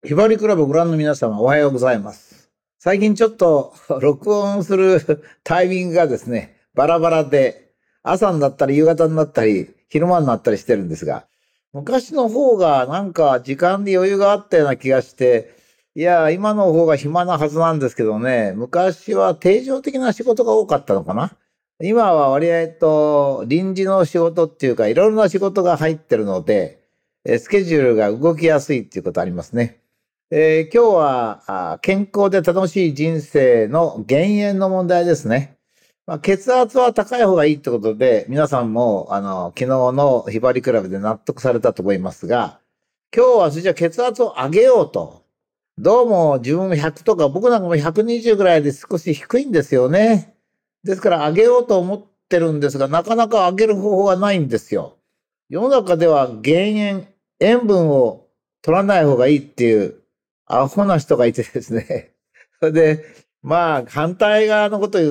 ひばりクラブをご覧の皆様おはようございます。最近ちょっと録音するタイミングがですね、バラバラで、朝になったり夕方になったり、昼間になったりしてるんですが、昔の方がなんか時間に余裕があったような気がして、いや、今の方が暇なはずなんですけどね、昔は定常的な仕事が多かったのかな。今は割合と臨時の仕事っていうか、いろいろな仕事が入ってるので、スケジュールが動きやすいっていうことありますね。今日は健康で楽しい人生の減塩の問題ですね。血圧は高い方がいいってことで、皆さんも昨日のひばりクラブで納得されたと思いますが、今日はそれじゃ血圧を上げようと。どうも自分も100とか、僕なんかも120ぐらいで少し低いんですよね。ですから上げようと思ってるんですが、なかなか上げる方法がないんですよ。世の中では減塩、塩分を取らない方がいいっていうアホな人がいてですね。それで、反対側のことを言って、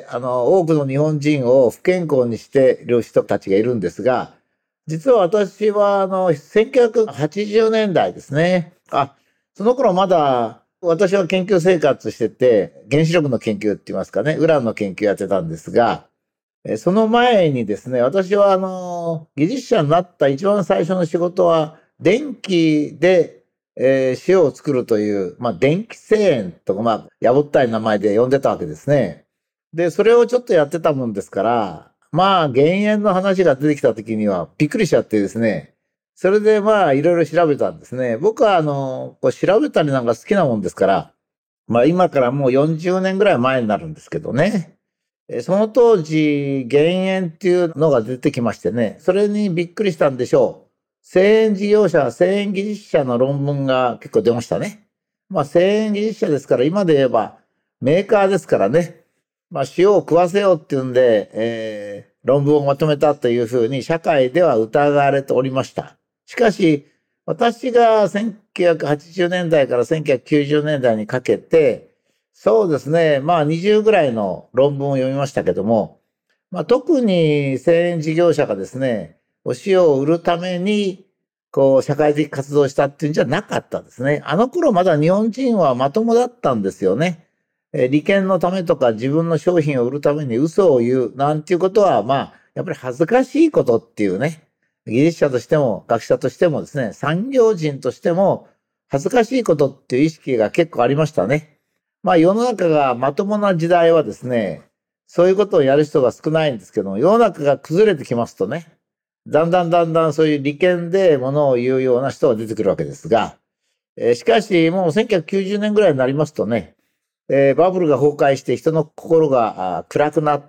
多くの日本人を不健康にしている人たちがいるんですが、実は私は、1980年代ですね。その頃まだ、私は研究生活してて、原子力の研究って言いますかね、ウランの研究やってたんですが、その前にですね、私は技術者になった一番最初の仕事は、電気で、塩を作るという、電気製塩とか、やぼったい名前で呼んでたわけですね。で、それをちょっとやってたもんですから、減塩の話が出てきた時にはびっくりしちゃってですね、それでいろいろ調べたんですね。僕はこう調べたりなんか好きなもんですから、今からもう40年ぐらい前になるんですけどね。その当時、減塩っていうのが出てきましてね、それにびっくりしたんでしょう。製塩事業者、製塩技術者の論文が結構出ましたね。製塩技術者ですから、今で言えばメーカーですからね。塩を食わせようっていうんで、論文をまとめたというふうに社会では疑われておりました。しかし、私が1980年代から1990年代にかけて、そうですね。20ぐらいの論文を読みましたけども、特に製塩事業者がですね、お塩を売るために、こう、社会的活動をしたっていうんじゃなかったですね。あの頃まだ日本人はまともだったんですよね。利権のためとか自分の商品を売るために嘘を言うなんていうことは、やっぱり恥ずかしいことっていうね、技術者としても学者としてもですね、産業人としても恥ずかしいことっていう意識が結構ありましたね。世の中がまともな時代はですね、そういうことをやる人が少ないんですけども、世の中が崩れてきますとね、だんだんそういう利権でものを言うような人が出てくるわけですが、しかしもう1990年ぐらいになりますとね、バブルが崩壊して人の心が暗くなって、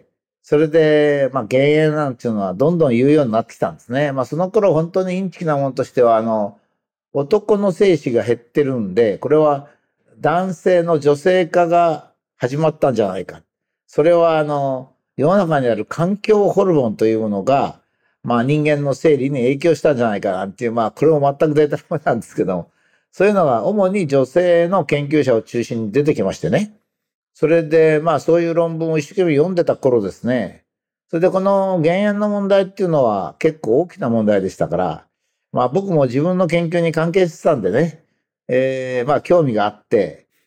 それで、減塩なんていうのはどんどん言うようになってきたんですね。その頃本当にインチキなものとしては、男の精子が減ってるんで、これは男性の女性化が始まったんじゃないか。それは世の中にある環境ホルモンというものが、人間の生理に影響したんじゃないかなんていう、これも全くデータのなんですけども、そういうのが主に女性の研究者を中心に出てきましてね。それで、そういう論文を一生懸命読んでた頃ですね。それでこの減塩の問題っていうのは結構大きな問題でしたから、僕も自分の研究に関係してたんでね、興味があって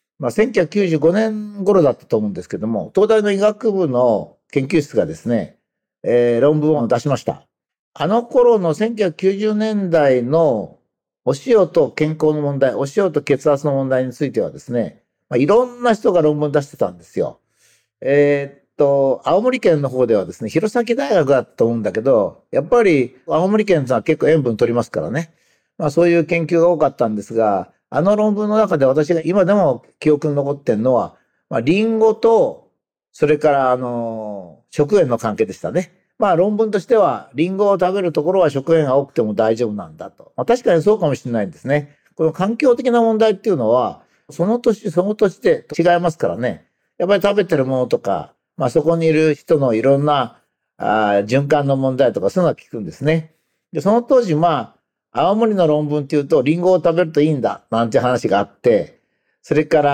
、1995年頃だったと思うんですけども、東大の医学部の研究室がですね、論文を出しました。あの頃の1990年代のお塩と健康の問題、お塩と血圧の問題についてはですね、いろんな人が論文出してたんですよ。青森県の方ではですね、弘前大学だと思うんだけど、やっぱり青森県は結構塩分取りますからね。そういう研究が多かったんですが、あの論文の中で私が今でも記憶に残ってるのは、リンゴと、それから食塩の関係でしたね。論文としては、リンゴを食べるところは食塩が多くても大丈夫なんだと。確かにそうかもしれないんですね。この環境的な問題っていうのは、その年その年で違いますからね。やっぱり食べてるものとか、そこにいる人のいろんな循環の問題とかそういうのが聞くんですね。で、その当時青森の論文っていうと、リンゴを食べるといいんだ、なんて話があって、それから、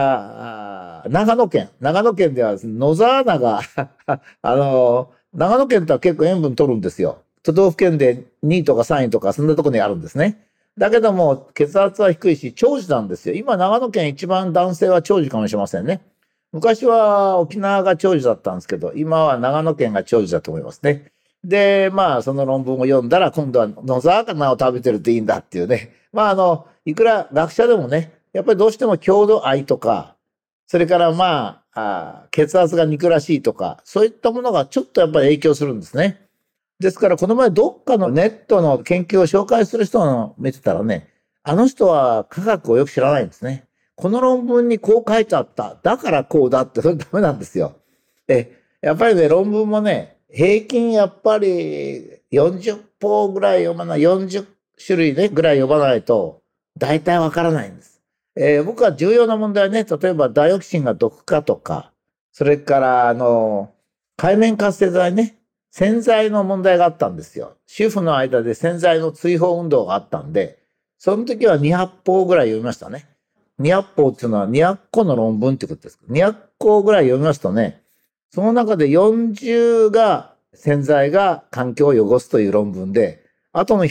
長野県では野沢菜が長野県とは結構塩分取るんですよ。都道府県で2位とか3位とかそんなところにあるんですね。 だけども血圧は低いし長寿なんですよ。今長野県一番男性は長寿かもしれませんね。昔は沖縄が長寿だったんですけど、今は長野県が長寿だと思いますね。で、まあその論文を読んだら今度は野魚を食べてるといいんだっていうね。まあいくら学者でもね、やっぱりどうしても郷土愛とか、それから血圧が憎らしいとか、そういったものがちょっとやっぱり影響するんですね。ですから、この前どっかのネットの研究を紹介する人を見てたらね、あの人は科学をよく知らないんですね。この論文にこう書いてあった。だからこうだって、それダメなんですよ。やっぱりね、論文もね、平均やっぱり40項ぐらい読まない、40種類ね、ぐらい読まないと、大体わからないんです。僕は重要な問題はね、例えばダイオキシンが毒かとか、それから界面活性剤ね、洗剤の問題があったんですよ。主婦の間で洗剤の追放運動があったんで、その時は200項ぐらい読みましたね。200項っていうのは200個の論文ってことです。200項ぐらい読みますとね、その中で40が洗剤が環境を汚すという論文で、あとの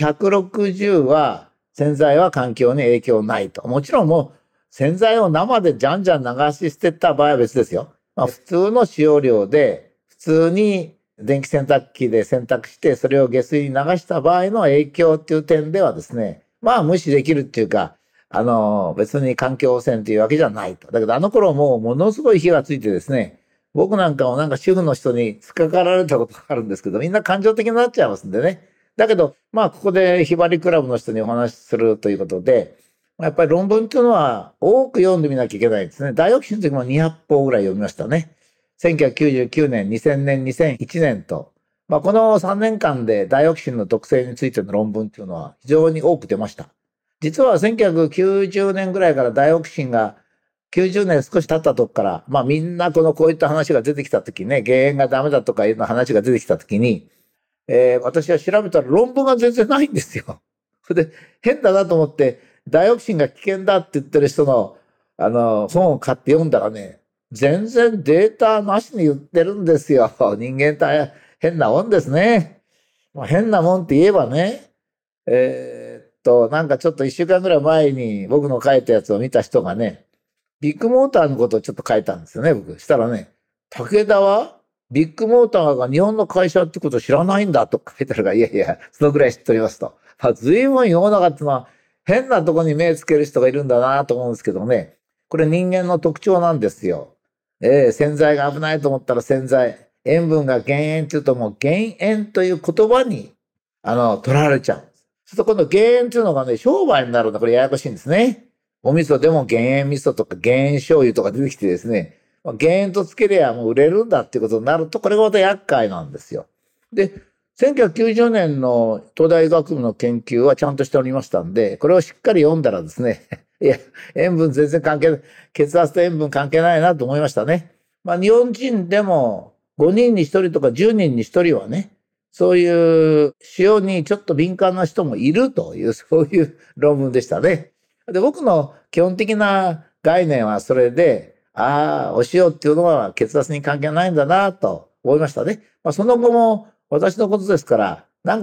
160は洗剤は環境に影響ないと。もちろんもう洗剤を生でじゃんじゃん流し捨てた場合は別ですよ。普通の使用量で普通に電気洗濯機で洗濯してそれを下水に流した場合の影響っていう点ではですね、無視できるっていうか、別に環境汚染というわけじゃないと。だけどあの頃もうものすごい火がついてですね、僕なんかも主婦の人に突っかかられたことがあるんですけど、みんな感情的になっちゃいますんでね。だけど、ここでひばりクラブの人にお話しするということで、やっぱり論文っていうのは多く読んでみなきゃいけないんですね。ダイオキシンの時も200項ぐらい読みましたね。1999年、2000年、2001年と、この3年間でダイオキシンの毒性についての論文っていうのは非常に多く出ました。実は1990年ぐらいからダイオキシンが90年少し経ったとこから、みんなこういった話が出てきたときね、減塩がダメだとかいうの話が出てきたときに、私は調べたら論文が全然ないんですよ。それで変だなと思って、ダイオキシンが危険だって言ってる人の、本を買って読んだらね、全然データなしに言ってるんですよ。人間って変なもんですね。変なもんって言えばね、ちょっと1週間ぐらい前に僕の書いたやつを見た人がね、ビッグモーターのことをちょっと書いたんですよね、僕。したらね、武田はビッグモーターが日本の会社ってことを知らないんだと書いてあるから、いやいや、そのぐらい知っておりますと。随分世の中ってのは変なとこに目つける人がいるんだなと思うんですけどね。これ人間の特徴なんですよ。洗剤が危ないと思ったら洗剤。塩分が減塩って言うともう減塩という言葉に、取られちゃうんです。そうすると今度減塩っていうのがね、商売になるんだ。これややこしいんですね。お味噌でも減塩味噌とか減塩醤油とか出てきてですね、減塩とつけりゃもう売れるんだっていうことになると、これがまた厄介なんですよ。で、1990年の東大医学部の研究はちゃんとしておりましたんで、これをしっかり読んだらですね、いや、塩分全然関係ない、血圧と塩分関係ないなと思いましたね。日本人でも5人に1人とか10人に1人はね、そういう塩にちょっと敏感な人もいるという、そういう論文でしたね。で、僕の基本的な概念はそれで、お塩っていうのは血圧に関係ないんだなと思いましたね。その後も私のことですから、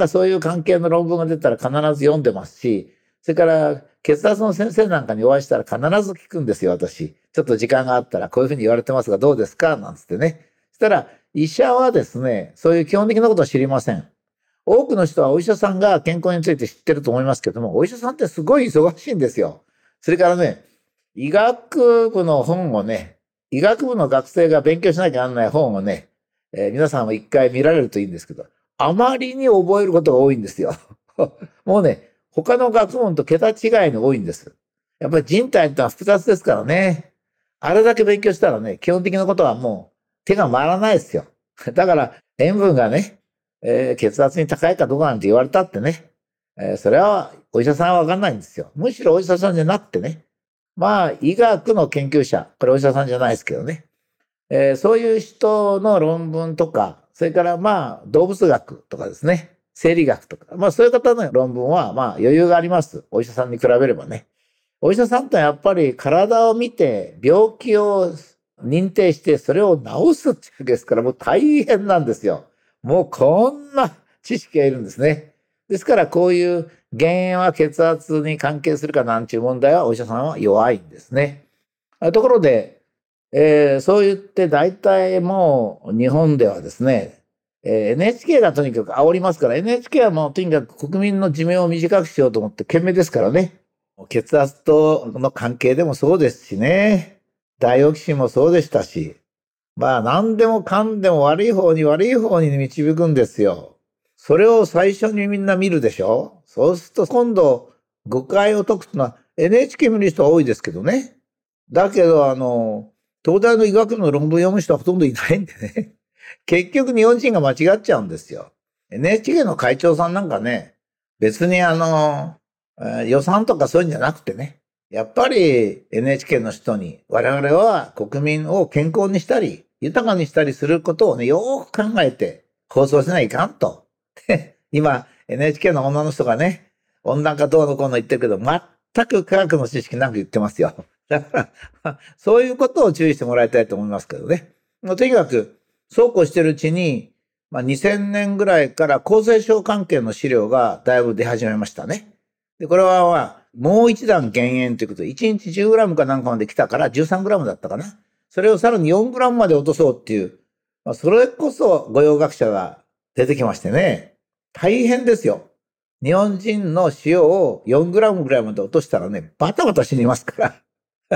そういう関係の論文が出たら必ず読んでますし、それから血圧の先生なんかにお会いしたら必ず聞くんですよ、私。ちょっと時間があったらこういうふうに言われてますがどうですかなんつってね。そしたら医者はですね、そういう基本的なことは知りません。多くの人はお医者さんが健康について知ってると思いますけども、お医者さんってすごい忙しいんですよ。それからね、医学部の本をね、医学部の学生が勉強しなきゃならない本をね、皆さんも一回見られるといいんですけど、あまりに覚えることが多いんですよ。もうね、他の学問と桁違いに多いんです。やっぱり人体ってのは複雑ですからね。あれだけ勉強したらね、基本的なことはもう手が回らないですよ。だから塩分がね、血圧に高いかどうかなんて言われたってね、それはお医者さんはわかんないんですよ。むしろお医者さんじゃなくてね、医学の研究者、これお医者さんじゃないですけどね、そういう人の論文とか、それから動物学とかですね、生理学とか、そういう方の論文は余裕があります。お医者さんに比べればね。お医者さんってやっぱり体を見て病気を認定してそれを治すっていうですからもう大変なんですよ。もうこんな知識がいるんですね。ですからこういう減塩は血圧に関係するかなんちゅう問題はお医者さんは弱いんですね。ところで、そう言って大体もう日本ではですね、NHK がとにかく煽りますから、NHK はもうとにかく国民の寿命を短くしようと思って懸命ですからね。血圧との関係でもそうですしね。ダイオキシンもそうでしたし。まあ何でもかんでも悪い方に導くんですよ。それを最初にみんな見るでしょ。そうすると今度誤解を解くのは NHK 見る人は多いですけどね。だけど東大の医学部の論文読む人はほとんどいないんでね。結局日本人が間違っちゃうんですよ。NHK の会長さんなんかね、別に予算とかそういうんじゃなくてね、やっぱり NHK の人に我々は国民を健康にしたり、豊かにしたりすることをね、よーく考えて放送しないかんと。今 NHK の女の人がね、温暖化どうのこうの言ってるけど、全く科学の知識なく言ってますよ。だから、そういうことを注意してもらいたいと思いますけどね。とにかく、そうこうしてるうちに、2000年ぐらいから厚生省関係の資料がだいぶ出始めましたね。で、これは、もう一段減塩ということで、1日 10g かなんかまで来たから 13g だったかな。それをさらに 4g まで落とそうっていう、それこそ御用学者が出てきましてね、大変ですよ。日本人の塩を 4g ぐらいまで落としたらね、バタバタ死にますから。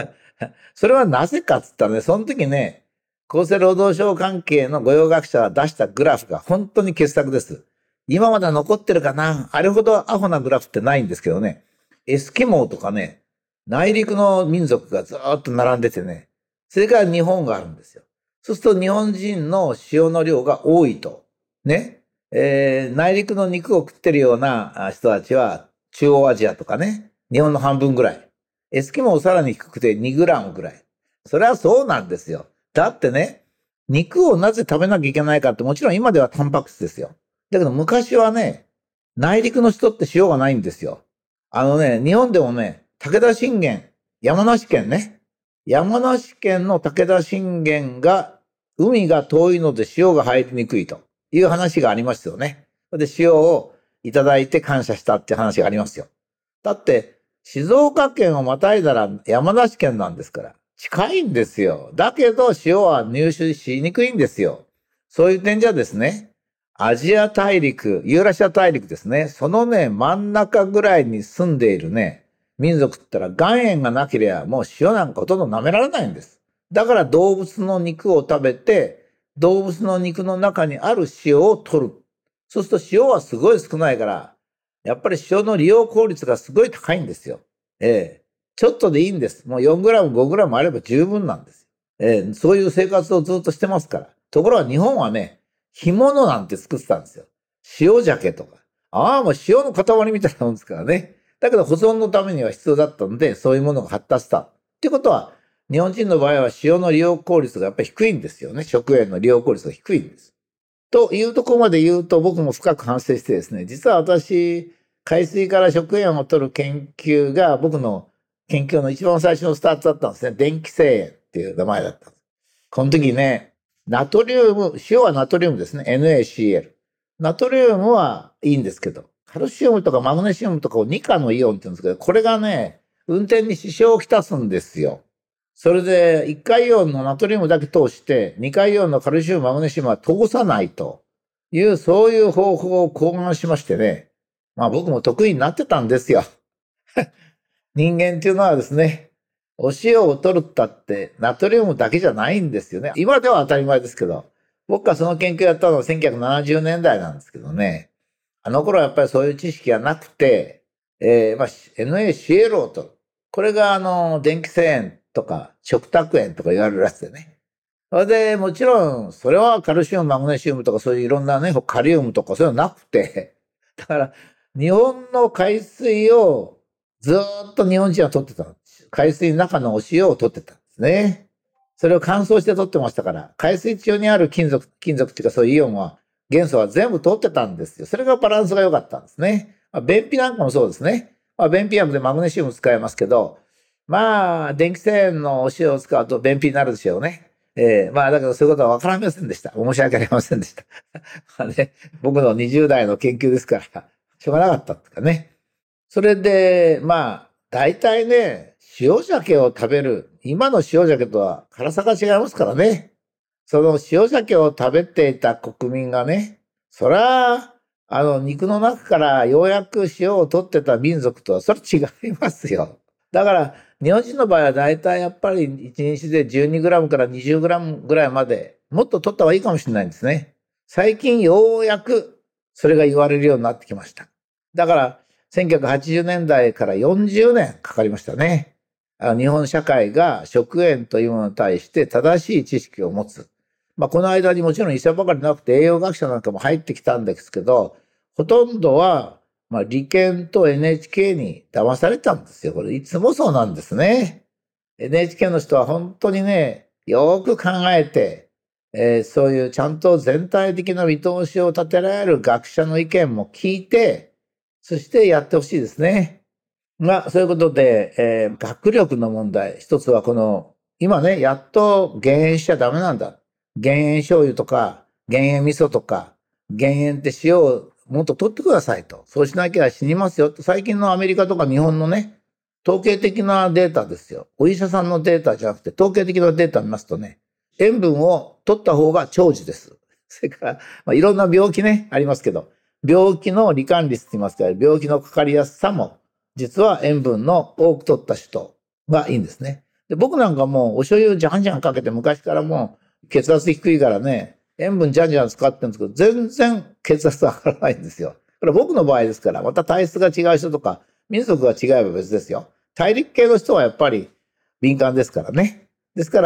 それはなぜかっつったらね、その時ね、厚生労働省関係の御用学者が出したグラフが本当に傑作です。今まだ残ってるかな、あれほどアホなグラフってないんですけどね。エスキモーとかね、内陸の民族がずーっと並んでてね、それから日本があるんですよ。そうすると日本人の塩の量が多いと。ね。内陸の肉を食ってるような人たちは中央アジアとかね、日本の半分ぐらい。エスキモーさらに低くて2グラムぐらい。それはそうなんですよ。だってね、肉をなぜ食べなきゃいけないかって、もちろん今ではタンパク質ですよ。だけど昔はね、内陸の人って塩がないんですよ。日本でもね、武田信玄、山梨県ね。山梨県の武田信玄が、海が遠いので塩が入りにくいという話がありますよね。で、塩をいただいて感謝したって話がありますよ。だって、静岡県をまたいだら山梨県なんですから。近いんですよ。だけど塩は入手しにくいんですよ。そういう点じゃですね、アジア大陸、ユーラシア大陸ですね。そのね、真ん中ぐらいに住んでいるね、民族って言ったら岩塩がなければもう塩なんかほとんど舐められないんです。だから動物の肉を食べて、動物の肉の中にある塩を取る。そうすると塩はすごい少ないから、やっぱり塩の利用効率がすごい高いんですよ。ちょっとでいいんです。もう 4g、5g あれば十分なんですよ。そういう生活をずっとしてますから。ところが日本はね、干物なんて作ってたんですよ。塩鮭とか。ああ、もう塩の塊みたいなもんですからね。だけど保存のためには必要だったので、そういうものが発達した。ってことは、日本人の場合は塩の利用効率がやっぱり低いんですよね。食塩の利用効率が低いんです。というところまで言うと僕も深く反省してですね、実は私、海水から食塩を取る研究が僕の研究の一番最初のスタートだったんですね。電気製塩っていう名前だったんです。この時ね、ナトリウム、塩はナトリウムですね。NaCl。ナトリウムはいいんですけど、カルシウムとかマグネシウムとかを2価のイオンって言うんですけど、これがね、運転に支障をきたすんですよ。それで、1回イオンのナトリウムだけ通して、2回イオンのカルシウム、マグネシウムは通さないという、そういう方法を考案しましてね。まあ僕も得意になってたんですよ。人間っていうのはですね、お塩を取るったってナトリウムだけじゃないんですよね。今では当たり前ですけど、僕がその研究やったのは1970年代なんですけどね。あの頃はやっぱりそういう知識がなくて、NaCl を取る。これが電気製塩とか食卓塩とか言われるやつでね。それで、もちろん、それはカルシウム、マグネシウムとかそういういろんなね、カリウムとかそういうのなくて、だから、日本の海水をずーっと日本人は取ってたんです。海水の中のお塩を取ってたんですね。それを乾燥して取ってましたから、海水中にある金属っていうかそういうイオンは、元素は全部取ってたんですよ。それがバランスが良かったんですね。便秘なんかもそうですね。便秘薬でマグネシウム使えますけど、電気製塩のお塩を使うと便秘になるでしょうね。だけどそういうことは分からませんでした。申し訳ありませんでした。僕の20代の研究ですから、しょうがなかったっていうかね。 それで、大体ね、塩鮭を食べる。今の塩鮭とは辛さが違いますからね。その塩鮭を食べていた国民がね、そら、肉の中からようやく塩を取ってた民族とは、それ違いますよ。だから、日本人の場合は大体やっぱり1日で12グラムから20グラムぐらいまで、もっと取った方がいいかもしれないんですね。最近ようやくそれが言われるようになってきました。だから、1980年代から40年かかりましたね。日本社会が食塩というものに対して正しい知識を持つ。この間にもちろん医者ばかりなくて栄養学者なんかも入ってきたんですけど、ほとんどは、理研と NHK に騙されたんですよ。これいつもそうなんですね。NHK の人は本当にね、よく考えて、そういうちゃんと全体的な見通しを立てられる学者の意見も聞いて、そしてやってほしいですね。そういうことで、学力の問題。一つは今ね、やっと減塩しちゃダメなんだ。減塩醤油とか、減塩味噌とか、減塩って塩をもっと取ってくださいと。そうしなきゃ死にますよと。最近のアメリカとか日本のね、統計的なデータですよ。お医者さんのデータじゃなくて、統計的なデータを見ますとね、塩分を取った方が長寿です。それから、いろんな病気ね、ありますけど、病気の罹患率って言いますか、病気のかかりやすさも、実は塩分の多く取った人がいいんですね。で、僕なんかもうお醤油じゃんじゃんかけて昔からもう血圧低いからね、塩分じゃんじゃん使ってるんですけど、全然血圧上がらないんですよ。これ僕の場合ですから、また体質が違う人とか、民族が違えば別ですよ。大陸系の人はやっぱり敏感ですからね。ですから、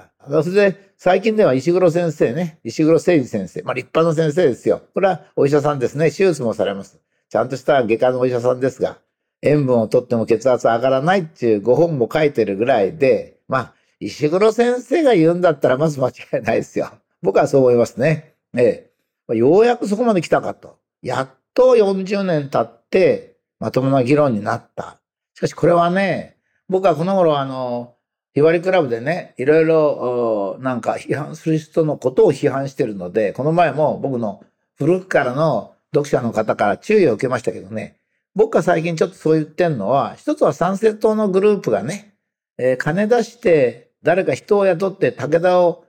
それで最近では石黒先生ね、石黒誠二先生、立派な先生ですよ。これはお医者さんですね。手術もされます。ちゃんとした外科のお医者さんですが、塩分を取っても血圧上がらないっていうご本も書いてるぐらいで、石黒先生が言うんだったらまず間違いないですよ。僕はそう思いますね。ようやくそこまで来たかと。やっと40年経ってまともな議論になった。しかしこれはね、僕はこの頃ひばりクラブでね、いろいろなんか批判する人のことを批判してるので、この前も僕の古くからの読者の方から注意を受けましたけどね、僕が最近ちょっとそう言ってんのは、一つは参政党のグループがね、金出して誰か人を雇って武田を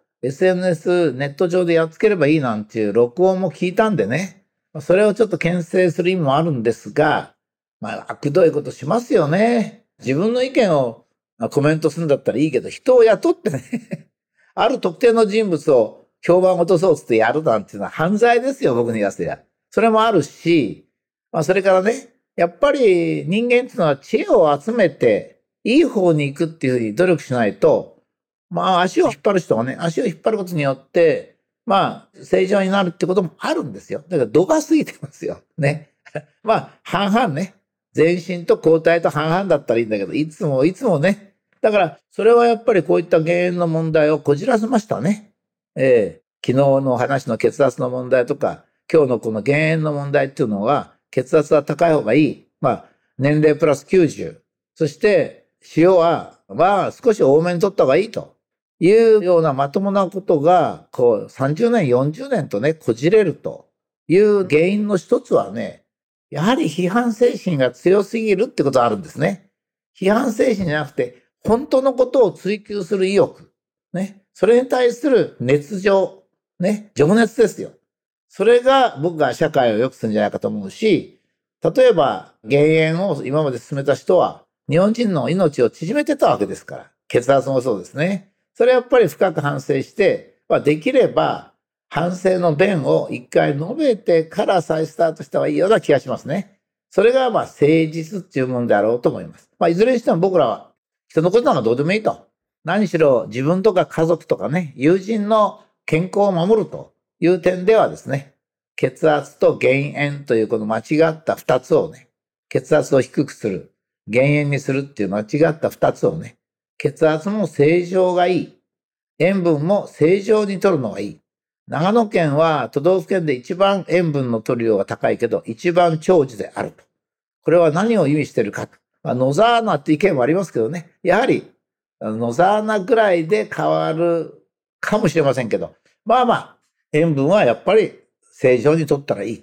SNS ネット上でやっつければいいなんていう録音も聞いたんでね、それをちょっと牽制する意味もあるんですが、悪どいことしますよね。自分の意見をコメントするんだったらいいけど、人を雇ってね、ある特定の人物を評判を落とそうってやるなんていうのは犯罪ですよ、僕に言わせりゃ。それもあるし、それからね、やっぱり人間っていうのは知恵を集めて、いい方に行くっていうふうに努力しないと、足を引っ張る人がね、足を引っ張ることによって、正常になるってこともあるんですよ。だから度が過ぎてますよ。ね。半々ね。前進と後退と半々だったらいいんだけど、いつもね。だから、それはやっぱりこういった減塩の問題をこじらせましたね。昨日の話の血圧の問題とか、今日のこの減塩の問題っていうのは、血圧は高い方がいい。年齢プラス90。そして、塩は、少し多めに取った方がいいというようなまともなことが、30年、40年とね、こじれるという原因の一つはね、やはり批判精神が強すぎるってことがあるんですね。批判精神じゃなくて、本当のことを追求する意欲。ね。それに対する熱情。ね。情熱ですよ。それが僕が社会を良くするんじゃないかと思うし、例えば減塩を今まで進めた人は日本人の命を縮めてたわけですから、血圧もそうですね。それやっぱり深く反省して、できれば反省の弁を一回述べてから再スタートした方がいいような気がしますね。それが誠実っていうものであろうと思います。いずれにしても僕らは人のことならどうでもいいと。何しろ自分とか家族とかね、友人の健康を守るという点ではですね、血圧と減塩というこの間違った二つをね、血圧を低くする、減塩にするっていう間違った二つをね、血圧も正常がいい、塩分も正常に取るのがいい。長野県は都道府県で一番塩分の取る量が高いけど、一番長寿であると。これは何を意味しているか。野沢菜って意見もありますけどね。やはり野沢菜ぐらいで変わるかもしれませんけど、塩分はやっぱり正常に取ったらいい。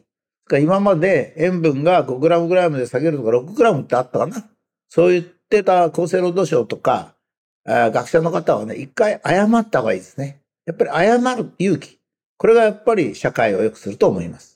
今まで塩分が5グラムぐらいまで下げるとか6グラムってあったかな。そう言ってた厚生労働省とか、学者の方はね、一回謝った方がいいですね。やっぱり謝る勇気。これがやっぱり社会を良くすると思います。